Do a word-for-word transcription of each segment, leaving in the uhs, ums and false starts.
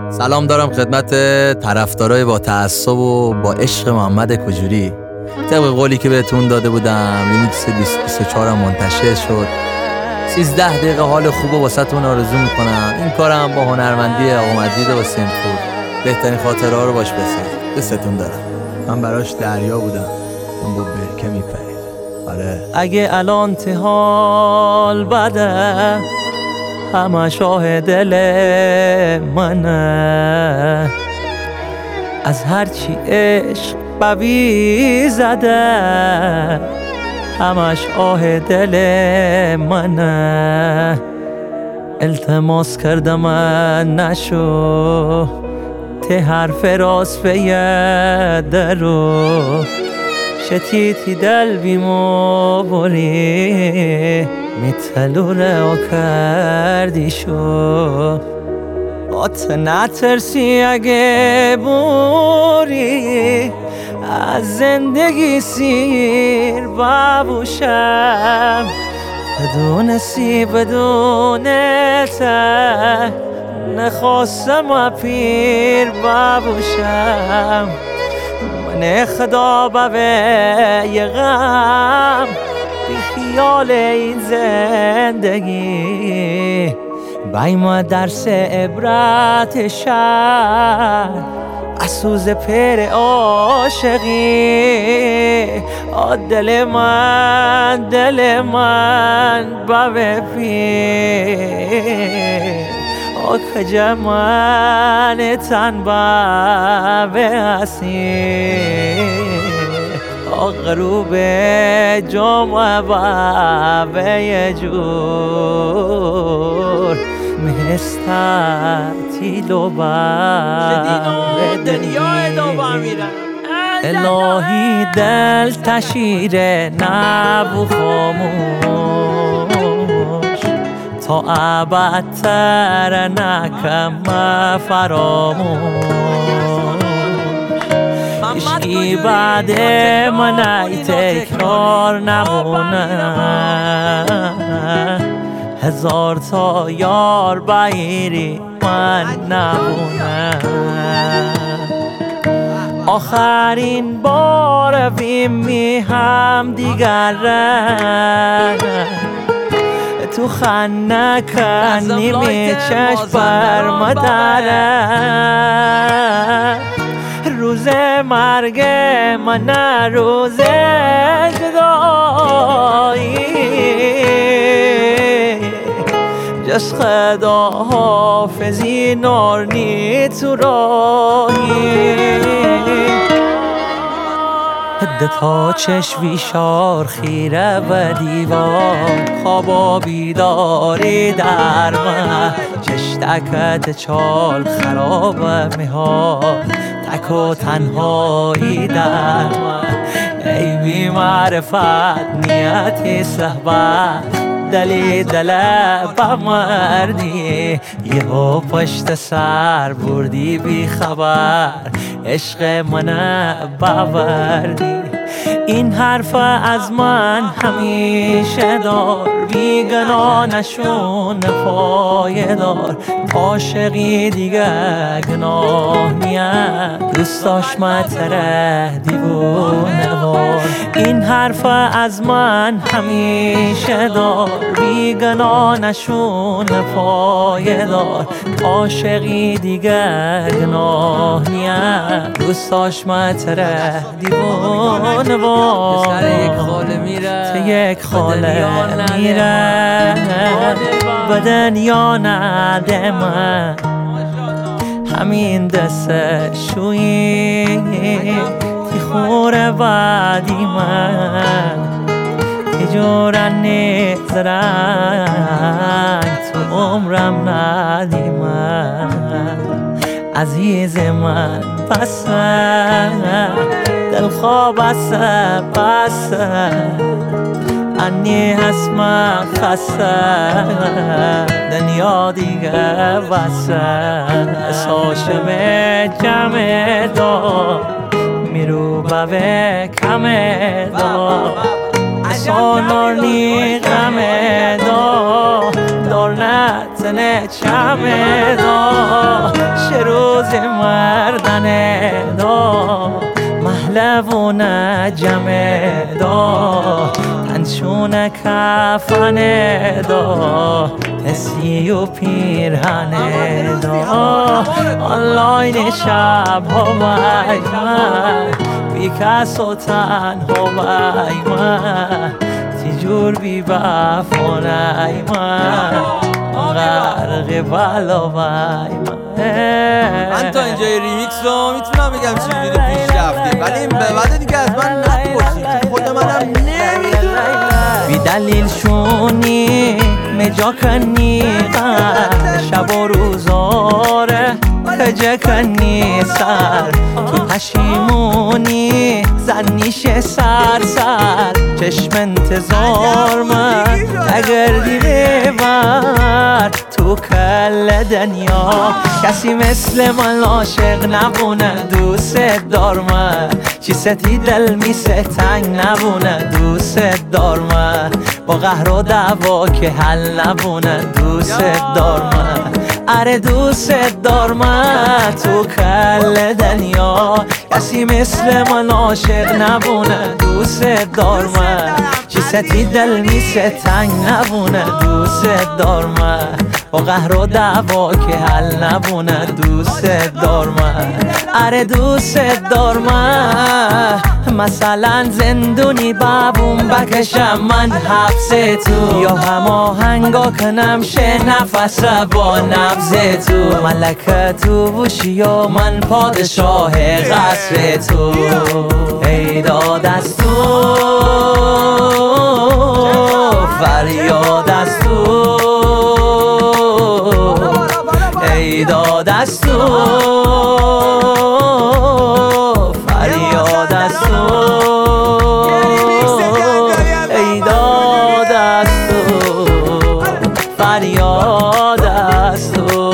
سلام دارم خدمت طرفدارای با تعصب و با عشق محمد کجوری. طبق قولی که بهتون داده بودم لیمیکس بیست بیست و چهار هم منتشر شد. سیزده دقیقه حال خوب و واسهتون آرزو میکنم. این کارم با هنرمندی آقا مجید حسین پور. بهترین خاطره ها رو باش بسازید. دستتون دارم. من براش دریا بودم، من با برکه میپرید. آره اگه الان تحال بده همه شاه دل منه، از هرچی عشق بوی زده همش آه دل منه. التماس کردم من نشو ته حرف راست درو شتیتی دل بیمو بوری میتلو رو کردی شو آت نترسی اگه بوری از زندگی سیر ببوشم بدونستی بدونته نخواستم پیر ببوشم من خدا به غم بی خیال این زندگی بایم درس عبرت شد اسوز پر عاشقی آ دل من دل من بابه پیر آ کجمان تن بابه هستی آ غروب جمعه بابه جور مستطیل و بابه الهی دل تشیر نبو خاموش تا ابد تر نکم فراموش عشقی بعد من ای تکرار نمونه هزار تا یار بایری من نمونه آخرین بار بیم هم دیگر تو خنه کنی می چشم بر مدره روز مرگ من روز جدایی جس خدا حافظی نارنی تو راهی هده تا چشوی شار خیره و دیوار خوابا بیداری در من چشتکت چال خراب میها تک و تنهایی در من ای بی معرفت نیتی صحبت دلی دل بمردی یهو پشت سر بردی بی خبر عشق من باوردی این حرف از من همیشه دار بیگنا نشون پایدار عاشقی دیگه گناه نیست دوست داشت متره دیوونه وار این حرف از من همیشه دار بیگنا نشون پایدار عاشقی دیگه گناه نیست دوست داشت متره دیوونه وار سر یک خاله میره ته یک خاله میره به دنیا نده من همین دست شویی تی خور بعدی من تی جورنی زرنگ تو عمرم ندی من عزیز من بسه دل خواب بسه بسه انی هسم خسته دنیا دیگه بسه ساشم جمع دار میرو به کم دار سانارنی غم دار دار نتنه چم دار شروع باز مردن دا محلبون جمع دا تنشون کفن دا تسی و پیرهن دا آنلاین شب ها بای من بی کس و تنها بای من تیجور بی بفانه من غرق بلا بای من. من تا اینجای ریمیکس رو میتونم بگم چجوری پیش رفتیم، ولی این به بعد دیگه از من نپرسید، خود منم نمیدونم. بی دلیل شونی مجا کنی شب و روزاره خجه کنی سر تو پشیمونی زنیش سر سر چشم انتظار من نگردی ببر تو کل دنیا کسی مثل من عاشق نبونه دوست دار من چی ستی دل میسه تنگ نبونه دوست دار من با قهر و دعوا که حل نبونه دوست دار من اره دوست دار من تو کل دنیا کسی مثل من عاشق نبونه دوست دار من چی ستی دل میسه تنگ نبونه دوست دار من با قهر و دعوا که حل نبونه دوست دار من اره دوست دار من مثلا زندونی بابون بکشم من حبس تو یا هماهنگا کنم شه نفس با نبض تو ملکه تو بوشی یا من پادشاه قصر تو ای داد از تو فریاد از تو ای داد از تو فریاد از تو ای داد از تو فریاد از تو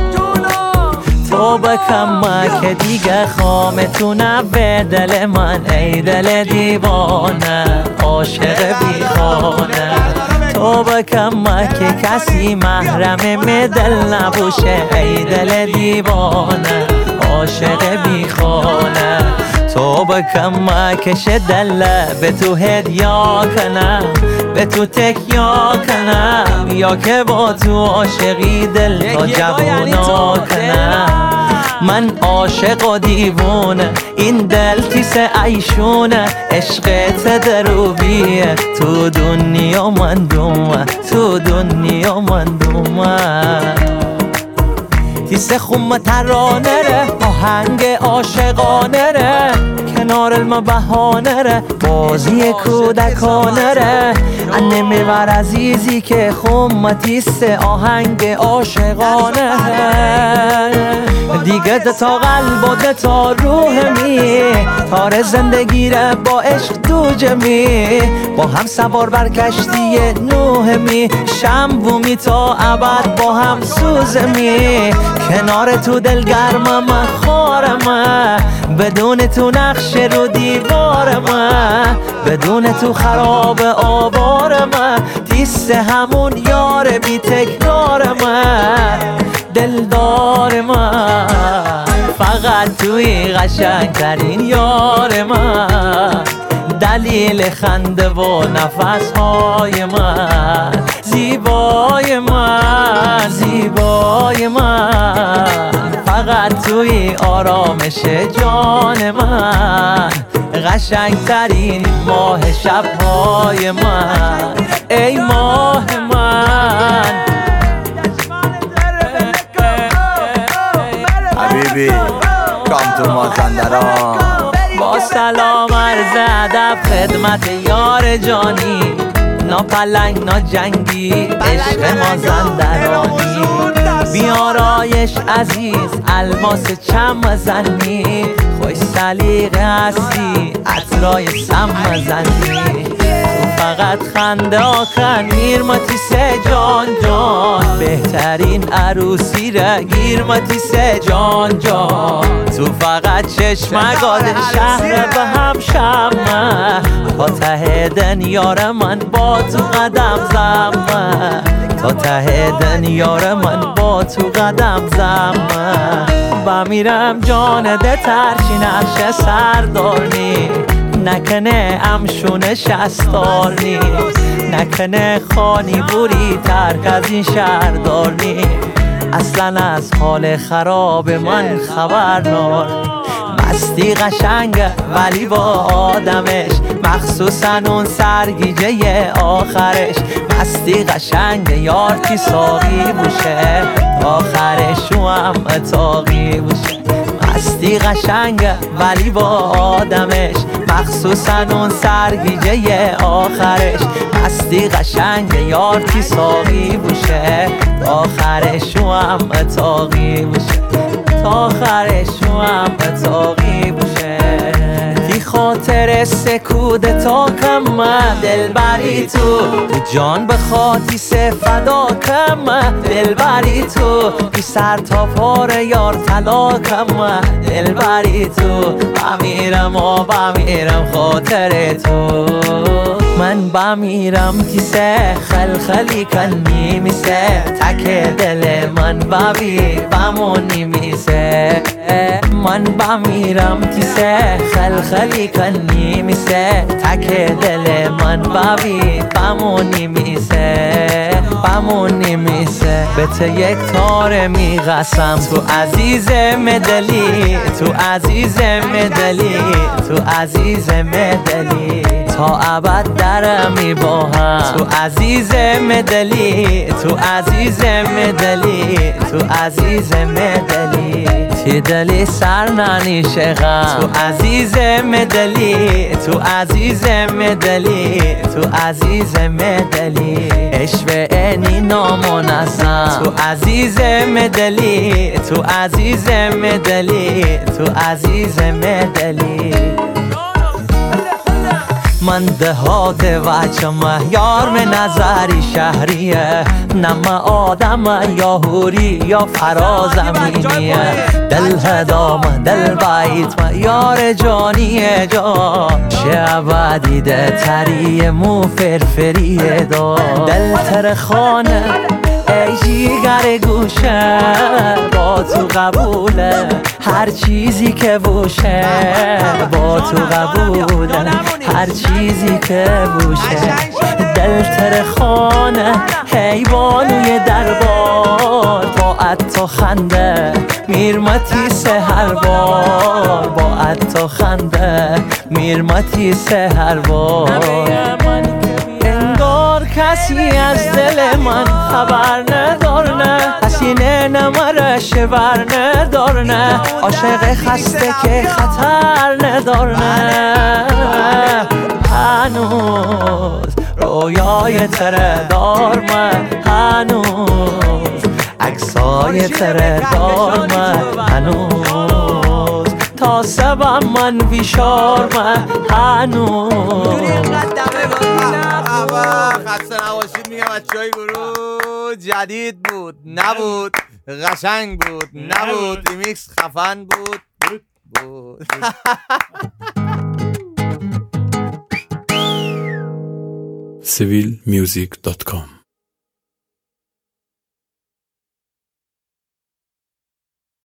تو بکم که دیگه خامتونه به دل من ای دل دیوانه عاشق بیخانه تو بکم که کسی محرم می دل نبوشه ای دل دیوانه عاشق بیخانه تو بکم که شه دل به تو هدیا کنم به تو تکیا کنم یا که با تو عاشقی دل تا جوونا کنم من عاشق و دیوونه این دل تیس عیشونه عشقت دروبیه تو دنیا من دومه تو دنیا من دومه تیس خم ترانه ره آهنگ عاشقانه ره کنار الما بهانه ره بازی کودکانه ره انه میور عزیزی که خم تیس آهنگ عاشقانه ره دیگه دتا قلب و دتا روح می تار زندگی ره با عشق دو جمی با هم سوار بر کشتی نوح می شنبومی تا ابد با هم سوزمی کنار تو دلگرمم خارم بدون تو نقش رو دیوارم بدون تو خراب آوارم تیست همون یار بی تکرارم دلدار من فقط توی قشنگترین یار من دلیل خنده و نفسهای من زیبای من زیبای من فقط توی آرامش جان من قشنگترین ماه شبهای من ای ماه من حبیبی کام تو مازندران با سلام عرض ادب خدمت یار جانی ناپلنگ ناجنگی عشق مازندرانی بیارایش عزیز الماس چم زنی خوش سلیقه هستی عطرای سم زنی تو فقط خنده آکن میرمتی سه جان جان بهترین عروسی را گیرمتی سه جان جان تو فقط چشمگاد شهر به هم شمه تا ته دنیار من با تو قدم زمه تا ته دنیار من با تو قدم زمه بمیرم جان ده ترچی نقش سردارنی نکنه امشون شستارنی نکنه خانی بوری ترک از این شهردارنی اصلا از حال خراب من خبر نار مستی قشنگه ولی با آدمش مخصوصا اون سرگیجه آخرش مستی قشنگه یار کی ساقی بوشه آخرش او هم اتاقی بوشه مستی قشنگه ولی با آدمش مخصوصا اون سرگیجه آخرش مستی قشنگه یار کی ساقی بوشه آخرش او هم اتاقی بوشه تا آخرش او هم اتاقی بوشه تی خاطر سکوده تا کم دل بری تو جان به خاطی سه فدا کم دل بری تو بی سر تا پاره یار طلا کم دل بری تو بمیرم و بمیرم خاطر تو من بمیرم کیسه خلخلی کنی میسه تک دل من ببی بمونی میسه من بمیرم کیسه خلخلی کنی میسه تک دل من ببی بمونی میسه بمونی میسه به تو یک تار میقسم تو عزیز مدلی تو عزیز مدلی تو عزیز مدلی تا ابد درمی با هم تو عزیز مدلی تو عزیز مدلی تو عزیز مدلی تی دلی سر ننیشه غم تو عزیز مدلی تو عزیز مدلی تو عزیز مدلی عشق اینی نامنظم تو عزیز مدلی تو عزیز مدلی تو عزیز مدلی من دهات وچم یار من نظری شهریه نم آدم یا هوری یا فرازمینیه دل هدام دل بیت ما یار جانیه جا چه عبدی ده تریه مو فرفریه دا دل تر خانه ای جیگر گوشه با تو قبوله هر چیزی که بوشه با تو قبوله هر چیزی که بوشه دل تر خانه هی بانوی دربار با عطا خنده میرمتی سهر بار با عطا خنده میرمتی سهر بار انگار کسی از دل من خبر ندارنه حسینه نمرش بر ندارنه عاشق خسته که خطر ندارنه هنوز رویای تره دار من هنوز عکسای تره دار من هنوز تا سبم من بیشار من هنوز خسته نباشید میگم بچه های گروه جدید بود نبود قشنگ بود نبود ریمیکس خفن بود بود بود سیویل میوزیک دات کام